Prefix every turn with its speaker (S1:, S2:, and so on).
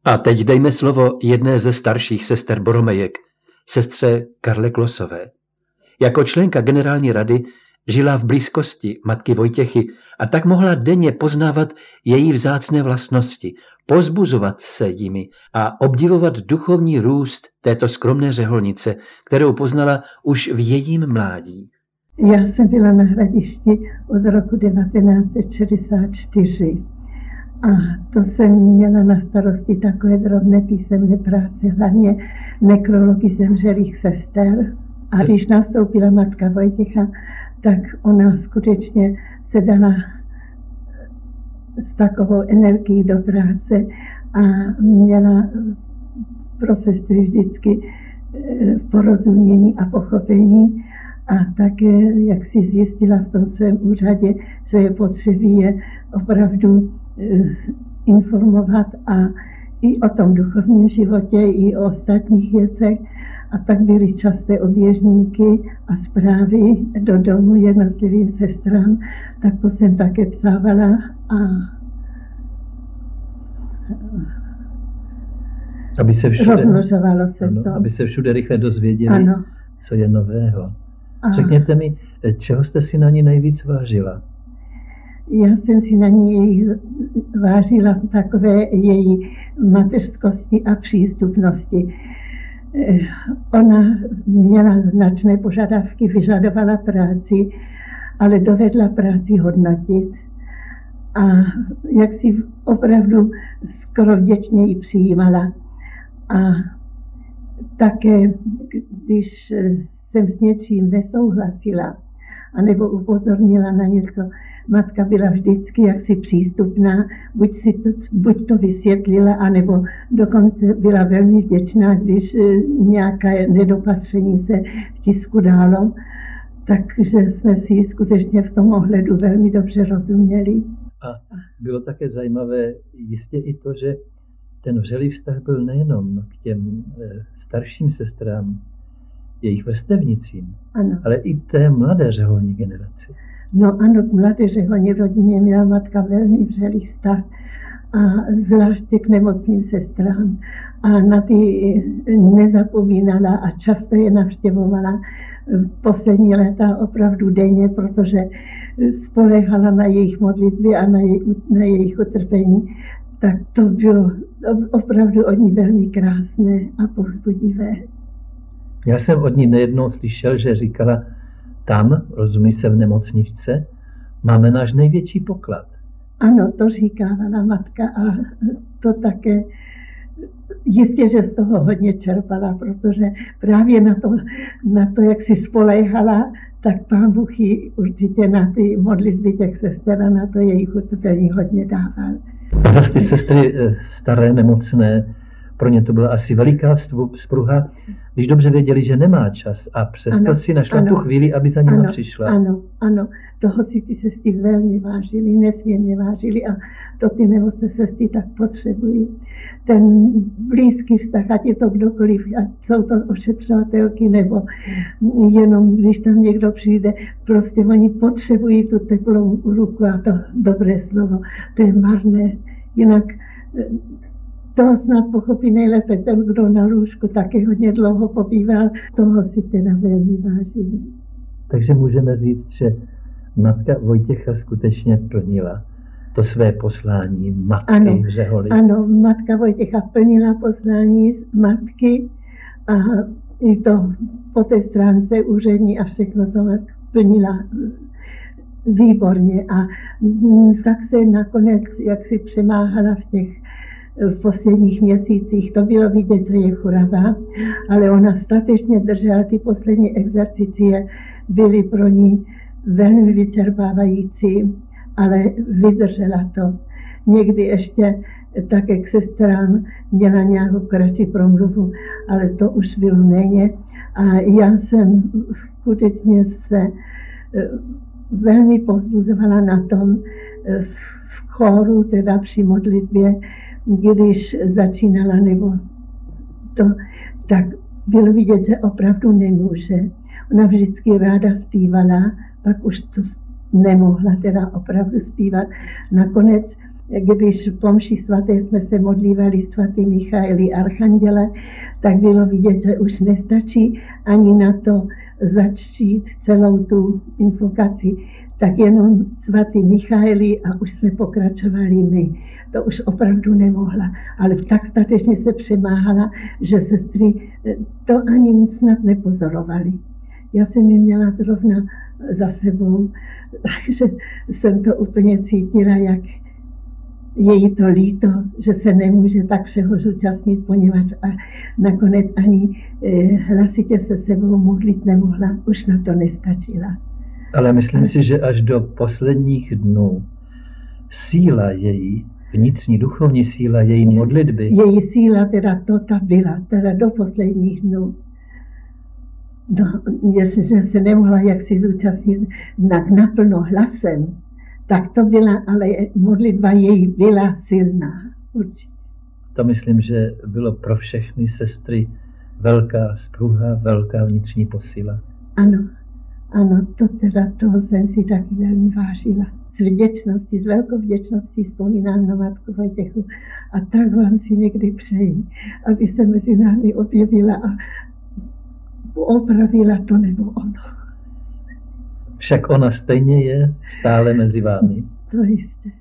S1: A teď dejme slovo jedné ze starších sester Boromejek, sestře Karle Klosové. Jako členka generální rady žila v blízkosti matky Vojtěchy a tak mohla denně poznávat její vzácné vlastnosti, pozbuzovat se jimi a obdivovat duchovní růst této skromné řeholnice, kterou poznala už v jejím mládí.
S2: Já jsem byla na Hradišti od roku 1964 a to jsem měla na starosti takové drobné písemné práce, hlavně nekrology zemřelých sester. A když nastoupila matka Vojtěcha, tak ona skutečně se dala s takovou energií do práce a měla pro sestry vždycky porozumění a pochopení. A také, jak si zjistila v tom svém úřadě, že je potřebí je opravdu informovat a i o tom duchovním životě, i o ostatních věcech. A tak byly časté oběžníky a zprávy do domu jednotlivým sestrám, tak to jsem také psávala a rozmnožovalo se to.
S3: Aby se všude rychle dozvěděli, ano, co je nového. Řekněte mi, čeho jste si na ní nejvíc vážila?
S2: Já jsem si na ní vážila takové její mateřskosti a přístupnosti. Ona měla značné požadavky, vyžadovala práci, ale dovedla práci hodnotit. A jak si opravdu skoro vděčně ji přijímala. A také, když jsem s něčím nesouhlasila, anebo upozornila na něco, matka byla vždycky jaksi přístupná, buď to vysvětlila, anebo dokonce byla velmi vděčná, když nějaké nedopatření se v tisku dálo, takže jsme si skutečně v tom ohledu velmi dobře rozuměli.
S3: A bylo také zajímavé jistě i to, že ten vřelý vztah byl nejenom k těm starším sestrám, jejich vrstevnicím, ano, ale i té mladé řeholní generaci.
S2: No ano, k mladé řeholní rodině měla matka velmi vřelý vztah a zvláště k nemocným sestrám. A na ty nezapomínala a často je navštěvovala poslední léta opravdu denně, protože spoléhala na jejich modlitby a na jejich utrpení. Tak to bylo opravdu od ní velmi krásné a povzbudivé.
S3: Já jsem od ní nejednou slyšel, že říkala, tam, rozumí se v nemocničce, máme náš největší poklad.
S2: Ano, to říkávala matka a to také jistě, že z toho hodně čerpala, protože právě na to jak si spoléhala, tak Pán Bůh jí určitě na ty modlitby těch sester a na to jejich utrpení hodně dával.
S3: A zase ty sestry staré, nemocné, pro ně to byla asi veliká vzpruha, když dobře věděli, že nemá čas a přesto si našla tu chvíli, aby za nimi přišla.
S2: Ano, toho si ty sestry velmi vážili, nesmírně vážili a to ty nemocné sestry tak potřebují. Ten blízký vztah, ať je to kdokoliv, ať jsou to ošetřovatelky nebo jenom když tam někdo přijde, prostě oni potřebují tu teplou ruku a to dobré slovo. To je marné, jinak to snad pochopí nejlépe ten, kdo na lůžku taky hodně dlouho pobýval, toho si teda velmi vážili.
S3: Takže můžeme říct, že matka Vojtěcha skutečně plnila to své poslání matky v řeholi.
S2: Ano, matka Vojtěcha plnila poslání matky a i to po té stránce úřední a všechno to plnila výborně. A tak se nakonec jaksi přemáhala v posledních měsících, to bylo vidět, že je churavá, ale ona statečně držela ty poslední exercicie, byly pro ní velmi vyčerpávající, ale vydržela to. Někdy ještě také k sestrám měla nějakou kratší promluvu, ale to už bylo méně. A já jsem skutečně se velmi povzbuzovala na tom v chóru, teda při modlitbě, když začínala nebo to, tak bylo vidět, že opravdu nemůže. Ona vždycky ráda zpívala, pak už to nemohla teda opravdu zpívat. Nakonec když po mši svaté jsme se modlívali svatý Michaeli Archanděle, tak bylo vidět, že už nestačí ani na to začít celou tu invokaci, tak jenom svatý Michaeli a už jsme pokračovali my. To už opravdu nemohla, ale tak statečně se přemáhala, že sestry to ani snad nepozorovali. Já jsem ji měla zrovna za sebou, takže jsem to úplně cítila, jak je jí to líto, že se nemůže tak všeho zúčastnit, poněvadž a nakonec ani hlasitě se sebou modlit nemohla, už na to nestačila.
S3: Ale myslím si, že až do posledních dnů síla její, vnitřní duchovní síla její modlitby.
S2: Její síla teda ta byla, teda do posledních dnů. No, jestliže se nemohla jaksi zúčastnit naplno hlasem, tak to byla, ale modlitba její byla silná, určitě.
S3: To myslím, že bylo pro všechny sestry velká spruha, velká vnitřní posila.
S2: Ano, toho jsem si taky velmi vážila. S vděčností, s velkou vděčností vzpomínám na matku Vojtěchu a tak vám si někdy přeji, aby se mezi námi objevila a opravila to nebo ono.
S3: Však ona stejně je stále mezi vámi.
S2: To jistě.